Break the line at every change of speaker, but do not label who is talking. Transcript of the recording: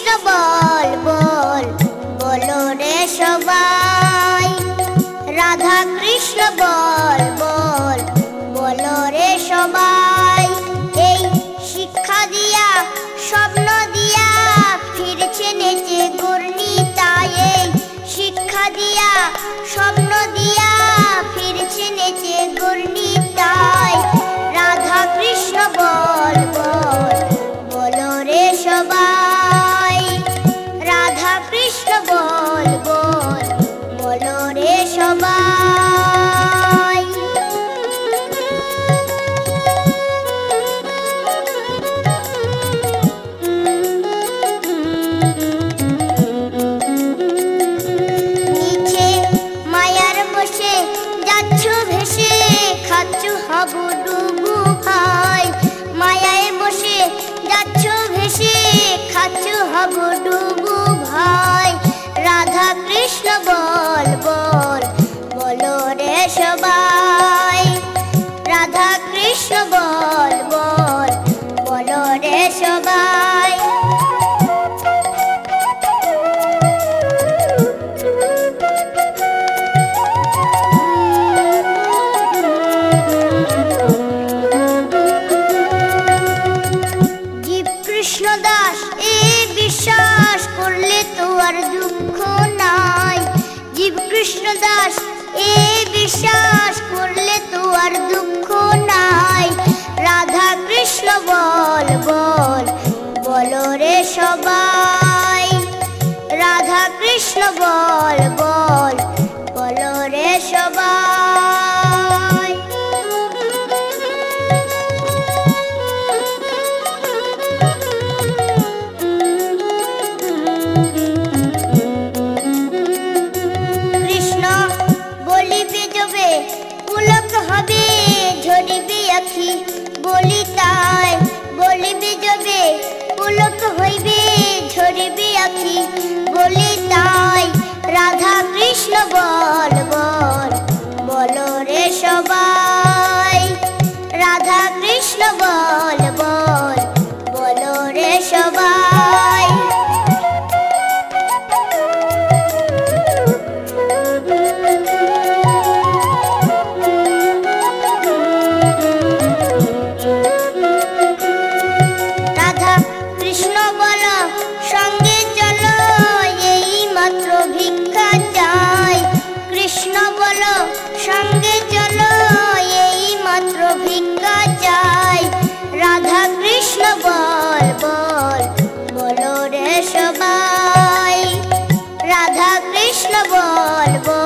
কৃষ্ণ বল বল বলো রে সবাই, রাধা কৃষ্ণ বল বল বলো রে সবাই। এই শিক্ষা দিয়া স্বপ্ন দিয়া ফিরছে নেচে গর্ণিতায়, এই শিক্ষা দিয়া স্বপ্ন দিয়া ফিরছে নেচে গর্ণিতায়। রাধা কৃষ্ণ বল বল বলো রে সবাই, রাধা কৃষ্ণ বল বল বলো রে সবাই। নিচে মায়ার বসে যাচ্ছ ভেসে, খাচ্ছ হাবুডুবু ভাই। মায়ায় বসে যাচ্ছ ভেসে, খাচ্ছ হাবুডুবু ভাই। রাধা কৃষ্ণ বল বল বলো রে সবাই, রাধা কৃষ্ণ বল বল বলো রে সবাই। জীব কৃষ্ণ দাস এ বিশ্বাস করলে তো আর দুঃখ নাই। জীব কৃষ্ণ দাস এ বিশ্বাস করলে তো আর দুঃখ নাই। রাধা কৃষ্ণ বল বল বলো রে সবাই, রাধা কৃষ্ণ বল বল বলো রে সবাই। কৃষ্ণ বলিবে যবে পুলক হবে, ঝরিবে আখি বলি তাই। বলিবে যবে পুলক হইবে, ঝরিবে আখি বলি তাই। রাধা কৃষ্ণ বল বল বলো রে সবাই, রাধা কৃষ্ণ বল বল বলো রে সবাই। রাধা কৃষ্ণ বলো সঙ্গে চলো, এই মাত্র ভিক্ষা চাই। কৃষ্ণ বলো সঙ্গে চলো, এই মাত্র ভিক্ষা চাই। রাধা কৃষ্ণ বল বল বলো রে সবাই, রাধা কৃষ্ণ বল বল